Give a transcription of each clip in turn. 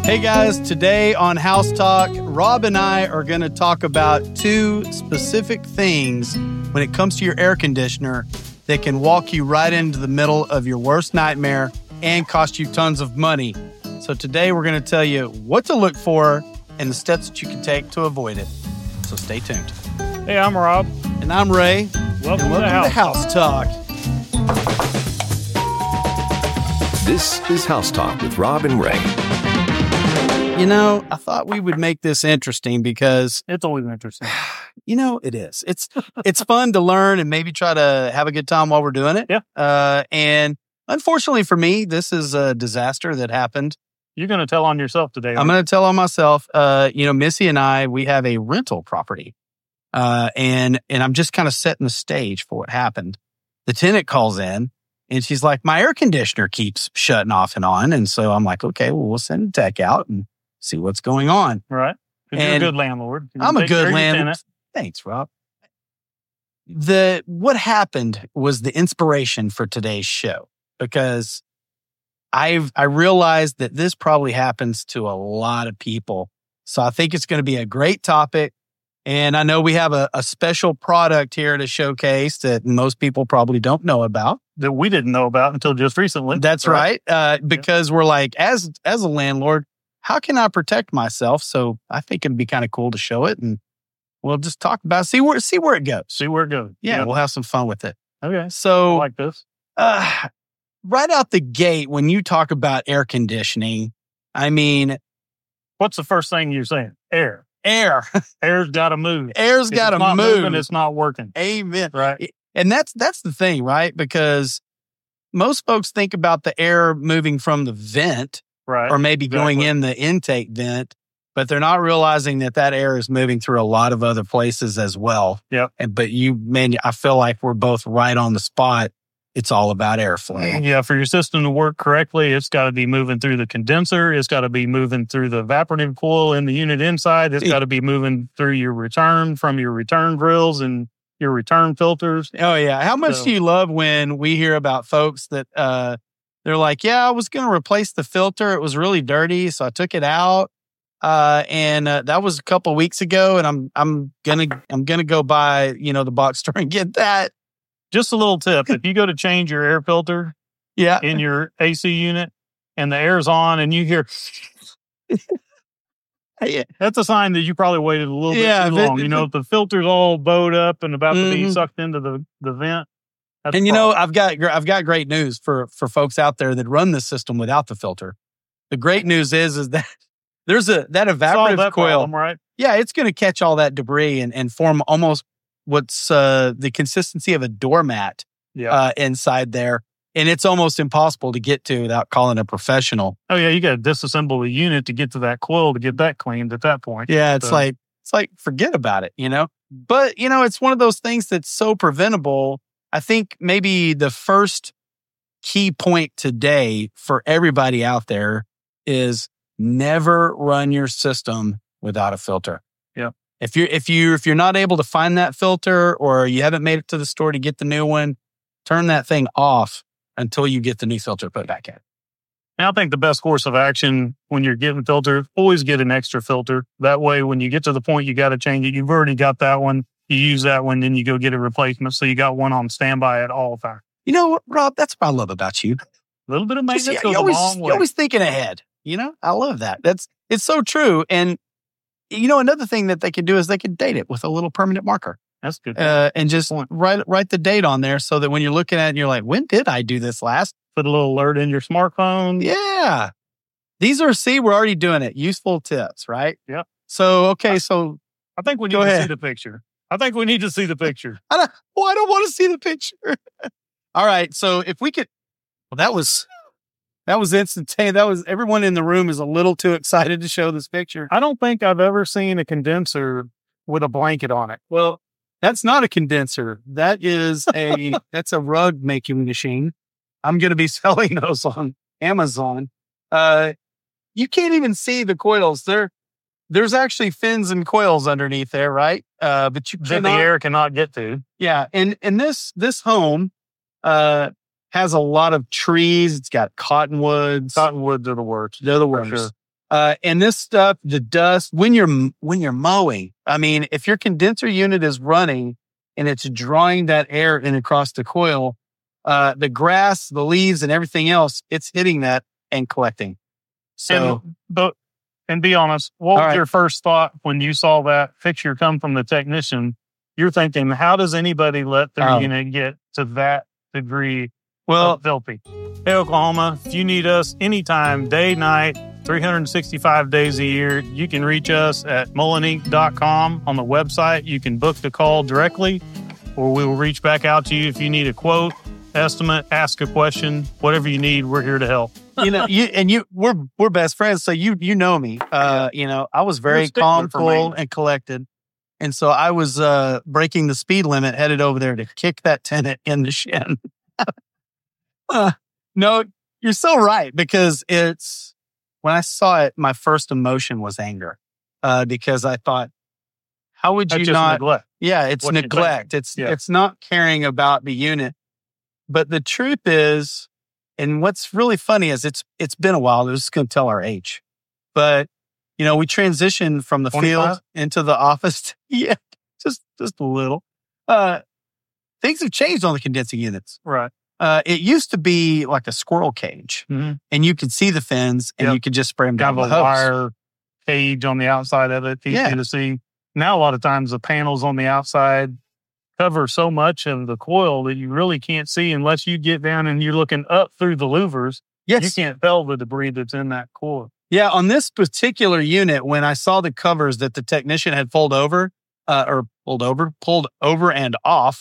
Hey guys, today on House Talk, Rob and I are going to talk about two specific things when it comes to your air conditioner that can walk you right into the middle of your worst nightmare and cost you tons of money. So today we're going to tell you what to look for and the steps that you can take to avoid it. So stay tuned. Hey, I'm Rob. And I'm Ray. Welcome to House Talk. This is House Talk with Rob and Ray. You know, I thought we would make this interesting because it's always interesting. You know, it is. It's fun to learn and maybe try to have a good time while we're doing it. Yeah. And unfortunately for me, this is a disaster that happened. You're going to tell on yourself today. I'm going to tell on myself. Missy and I, we have a rental property. And I'm just kind of setting the stage for what happened. The tenant calls in and she's like, my air conditioner keeps shutting off and on. And so I'm like, okay, well, we'll send a tech out and see what's going on. Right. You're a good landlord. I'm a good landlord. Thanks, Rob. What happened was the inspiration for today's show because I realized that this probably happens to a lot of people. So I think it's going to be a great topic. And I know we have a special product here to showcase that most people probably don't know about. That we didn't know about until just recently. That's right. Because we're like, as a landlord, how can I protect myself? So I think it'd be kind of cool to show it, and we'll just talk about see where it goes. See where it goes. Yeah, we'll have some fun with it. Okay. So I like this. Right out the gate, when you talk about air conditioning, I mean, what's the first thing you're saying? Air. Air's got to move. Air's got to move. Moving, it's not working. Amen. Right. And that's the thing, right? Because most folks think about the air moving from the vent. Right. Or maybe going in the intake vent, but they're not realizing that air is moving through a lot of other places as well. Yep. But I feel like we're both right on the spot. It's all about airflow. Yeah. For your system to work correctly, it's got to be moving through the condenser. It's got to be moving through the evaporative coil in the unit inside. It's got to be moving through your return from your return drills and your return filters. Oh, yeah. How much do you love when we hear about folks that, they're like, yeah, I was going to replace the filter. It was really dirty, so I took it out. And that was a couple of weeks ago. And I'm gonna go by the box store and get that. Just a little tip: if you go to change your air filter, in your AC unit, and the air's on, and you hear, that's a sign that you probably waited a little bit too long. If the filter's all bowed up and about to be sucked into the vent. And I've got great news for folks out there that run this system without the filter. The great news is that there's that evaporative coil, problem, right? Yeah, it's going to catch all that debris and form almost what's the consistency of a doormat inside there, and it's almost impossible to get to without calling a professional. Oh yeah, you got to disassemble the unit to get to that coil to get that cleaned at that point. Yeah, it's like forget about it, But it's one of those things that's so preventable. I think maybe the first key point today for everybody out there is never run your system without a filter. Yeah. If you're not able to find that filter or you haven't made it to the store to get the new one, turn that thing off until you get the new filter put back in. And I think the best course of action when you're getting filtered, always get an extra filter. That way, when you get to the point you got to change it, you've already got that one. You use that one, then you go get a replacement. So you got one on standby at all times. You know what, Rob? That's what I love about you. A little bit of maintenance goes a long way. You're always thinking ahead. I love that. It's so true. And, another thing that they could do is they could date it with a little permanent marker. That's good. And just write the date on there so that when you're looking at it, and you're like, when did I do this last? Put a little alert in your smartphone. Yeah. We're already doing it. Useful tips, right? Yeah. So, okay. So I think we need to see the picture. I don't want to see the picture. All right. So if we could, that was instantaneous. That was, everyone in the room is a little too excited to show this picture. I don't think I've ever seen a condenser with a blanket on it. Well, that's not a condenser. That is that's a rug making machine. I'm going to be selling those on Amazon. You can't even see the coils. There's actually fins and coils underneath there, right? But you cannot, the air cannot get to. Yeah, and this home has a lot of trees. It's got cottonwoods. Cottonwoods are the worst. They're the worst. Sure. And this stuff, the dust, when you're mowing, I mean, if your condenser unit is running and it's drawing that air in across the coil, the grass, the leaves, and everything else, it's hitting that and collecting. So, and be honest, what was your first thought when you saw that picture come from the technician? You're thinking, how does anybody let their unit get to that degree of filthy? Hey, Oklahoma, if you need us anytime, day, night, 365 days a year, you can reach us at mulleninc.com on the website. You can book the call directly, or we will reach back out to you if you need a quote, estimate, ask a question, whatever you need. We're here to help. We're best friends, so you know me. I was very calm, cool, and collected, and so I was breaking the speed limit, headed over there to kick that tenant in the shin. No, you're so right, because when I saw it, my first emotion was anger, because I thought, how would you not? Neglect. Yeah, it's neglect. It's not caring about the unit. But the truth is, and what's really funny is it's been a while. I was just going to tell our age, but we transitioned from the 25? Field into the office. Yeah, just a little. Things have changed on the condensing units. Right. It used to be like a squirrel cage, and you could see the fins, and you could just spray them down with a hose. Wire cage on the outside of it, easy to see. Now, a lot of times, the panels on the outside cover so much of the coil that you really can't see unless you get down and you're looking up through the louvers. Yes. You can't tell the debris that's in that coil. Yeah, on this particular unit, when I saw the covers that the technician had pulled over and off,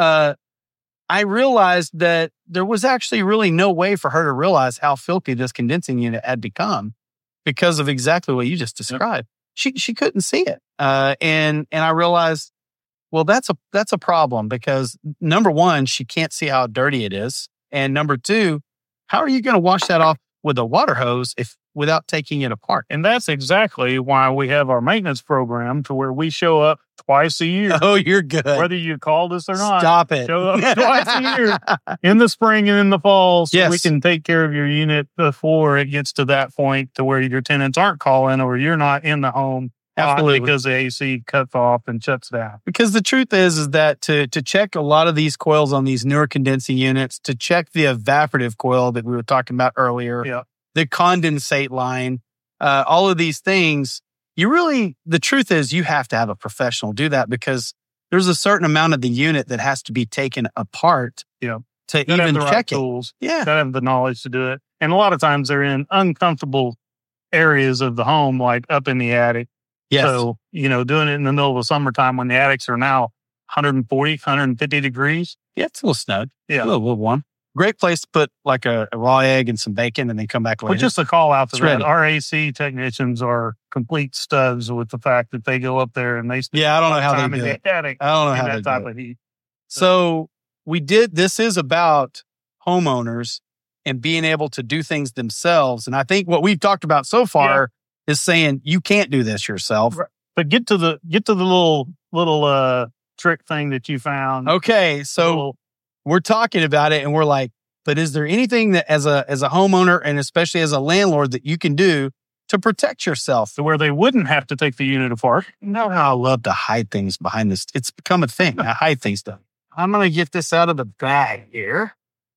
I realized that there was actually really no way for her to realize how filthy this condensing unit had become because of exactly what you just described. Yep. She couldn't see it. And I realized, well, that's a problem, because number one, she can't see how dirty it is. And number two, how are you going to wash that off with a water hose without taking it apart? And that's exactly why we have our maintenance program, to where we show up twice a year. Oh, you're good. Whether you called us or not. Stop it. Show up twice a year in the spring and in the fall, so we can take care of your unit before it gets to that point to where your tenants aren't calling or you're not in the home. Absolutely. Because the AC cuts off and shuts down. Because the truth is that to check a lot of these coils on these newer condensing units, to check the evaporative coil that we were talking about earlier, the condensate line, all of these things, the truth is you have to have a professional do that, because there's a certain amount of the unit that has to be taken apart to even check it. Tools. Yeah. Gotta have the knowledge to do it. And a lot of times they're in uncomfortable areas of the home, like up in the attic. Yes. So, doing it in the middle of the summertime when the attics are now 140, 150 degrees. Yeah, it's a little snug. Yeah. A little warm. Great place to put like a raw egg and some bacon and then come back later. But just a call out to that. Our AC technicians are complete studs with the fact that they go up there and they spend I don't know how they do it. Attic I don't know how that type of heat. So this is about homeowners and being able to do things themselves. And I think what we've talked about so far is saying you can't do this yourself. Right. But get to the little trick thing that you found. Okay, so we're talking about it and we're like, but is there anything that as a homeowner and especially as a landlord that you can do to protect yourself? To where they wouldn't have to take the unit apart. You know how I love to hide things behind this. It's become a thing. I hide things stuff. I'm going to get this out of the bag here.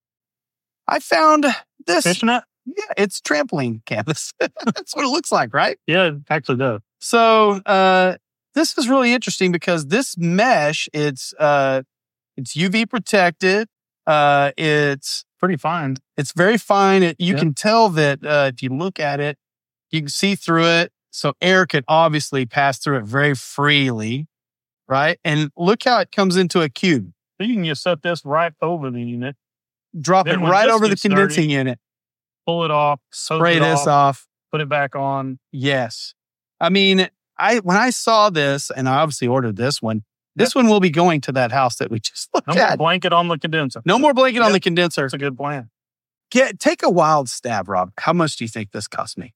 I found this. Fishnet? Yeah, it's trampoline canvas. That's what it looks like, right? Yeah, it actually does. So this is really interesting because this mesh, it's UV protected. It's pretty fine. It's very fine. You can tell that if you look at it, you can see through it. So air can obviously pass through it very freely, right? And look how it comes into a cube. So you can just set this right over the unit. Drop it right over the condensing unit. Pull it off. Spray this off. Put it back on. Yes. I mean, when I saw this, and I obviously ordered this one, this one will be going to that house that we just looked at. No more blanket on the condenser. No more blanket on the condenser. That's a good plan. Take a wild stab, Rob. How much do you think this cost me?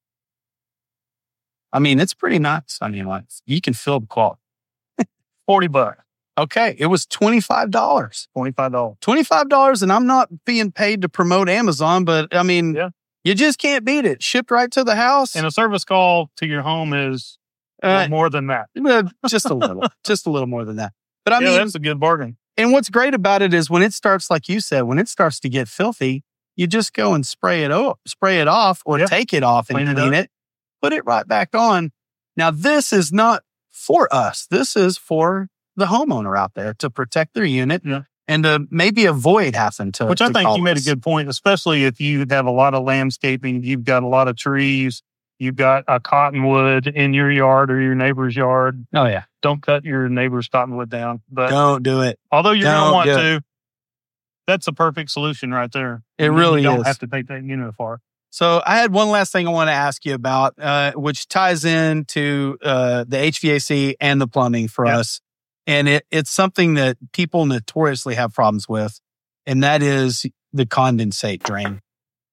I mean, it's pretty nuts. I mean, you can feel the quality. $40. Okay, it was $25. $25. $25, and I'm not being paid to promote Amazon, but I mean, You just can't beat it. Shipped right to the house. And a service call to your home is more than that. Just a little more than that. But I mean, that's a good bargain. And what's great about it is when it starts, like you said, when it starts to get filthy, you just go and spray it off or take it off and clean it, put it right back on. Now, this is not for us. This is for the homeowner out there to protect their unit and to maybe avoid having to. Which I think you made a good point, especially if you have a lot of landscaping, you've got a lot of trees, you've got a cottonwood in your yard or your neighbor's yard. Oh, yeah. Don't cut your neighbor's cottonwood down. But don't do it. Although you're going to want to, that's a perfect solution right there. It really is. You don't have to take that unit far. So I had one last thing I want to ask you about, which ties into the HVAC and the plumbing for us. And it's something that people notoriously have problems with, and that is the condensate drain.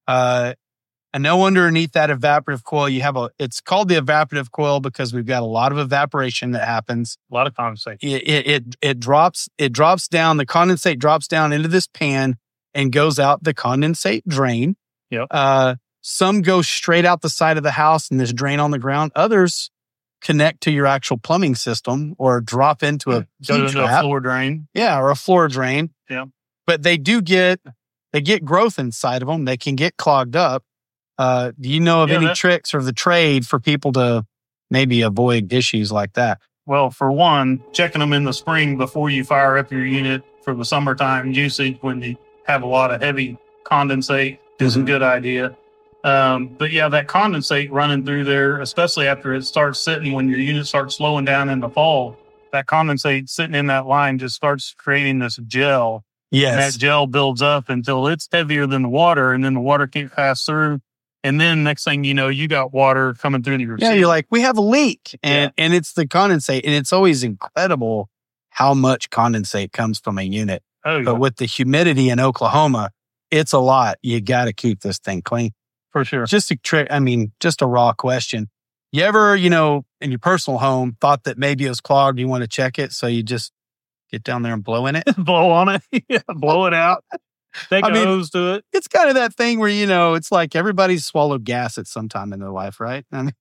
I know underneath that evaporative coil, it's called the evaporative coil because we've got a lot of evaporation that happens. A lot of condensate. It drops down, the condensate drops down into this pan and goes out the condensate drain. Yep. Some go straight out the side of the house and this drain on the ground. Others connect to your actual plumbing system or drop into a floor drain. Yeah, or a floor drain. Yeah. But they get growth inside of them. They can get clogged up. Do you know of any tricks or the trade for people to maybe avoid issues like that? Well, for one, checking them in the spring before you fire up your unit for the summertime usage when you have a lot of heavy condensate is a good idea. But yeah, that condensate running through there, especially after it starts sitting, when your unit starts slowing down in the fall, that condensate sitting in that line just starts creating this gel. Yes. And that gel builds up until it's heavier than the water, and then the water can't pass through. And then next thing you know, you got water coming through your Yeah, you're like, we have a leak. And it's the condensate. And it's always incredible how much condensate comes from a unit. Oh, yeah. But with the humidity in Oklahoma, it's a lot. You got to keep this thing clean. For sure. Just a raw question. You ever, in your personal home, thought that maybe it was clogged, you want to check it, so you just get down there and blow in it? Blow on it. Yeah, blow it out. Take a hose to it. It's kind of that thing where, it's like everybody's swallowed gas at some time in their life, right? I mean,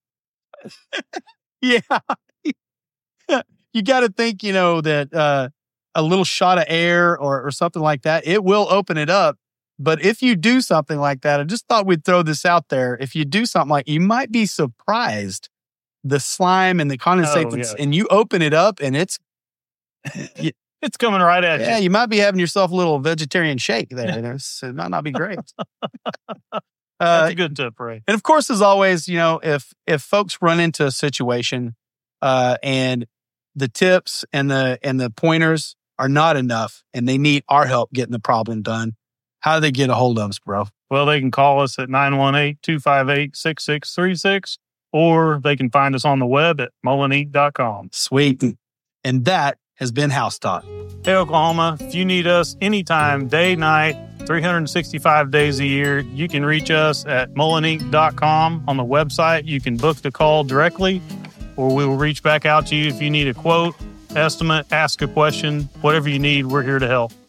yeah. You got to think, that a little shot of air or something like that, it will open it up. But if you do something like that, I just thought we'd throw this out there. If you do something like, you might be surprised, the slime and the condensate, and you open it up and it's coming right at you. Yeah, you might be having yourself a little vegetarian shake there. It might not be great. That's a good tip, Ray. And of course, as always, if folks run into a situation and the tips and the pointers are not enough and they need our help getting the problem done, how do they get a hold of us, bro? Well, they can call us at 918-258-6636, or they can find us on the web at mullineat.com. Sweet. And that has been House Talk. Hey, Oklahoma, if you need us anytime, day, night, 365 days a year, you can reach us at mullineat.com. On the website, you can book the call directly, or we will reach back out to you if you need a quote, estimate, ask a question, whatever you need, we're here to help.